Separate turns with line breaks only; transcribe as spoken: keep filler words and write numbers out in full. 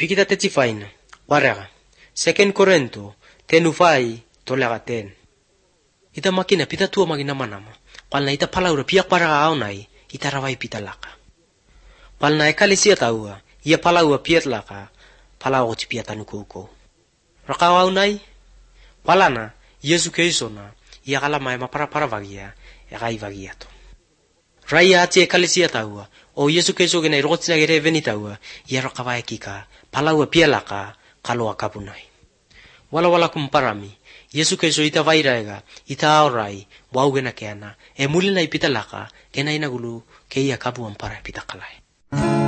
Pikita teti faina. Warega. Second Korinto. Tenu fai. Tolega ten. Ita makina pita tua magina manama. Palna ita palaura pia kwaraga au nai. Ita rawai pita laka. Palna ekali sia taua. Ia palaua piat laka. Palau oti pia tanu koukou. Rakau au nai. Palana. Yesu keisona. Ia kala mai mapara para vagia. Egai vagia to. Raya ati ekali sia taua. O Yesu keiso gena irotina gere veni taua. Ia rakawai kika. Palaua pia laka. Kaloa kapunai. Wala wala kumparami. Yesu keiso ita vairaega. Ita aorai. Wau gena keana. E mulina ipita laka. Gena inagulu. Keia kabu ampara pita kalai.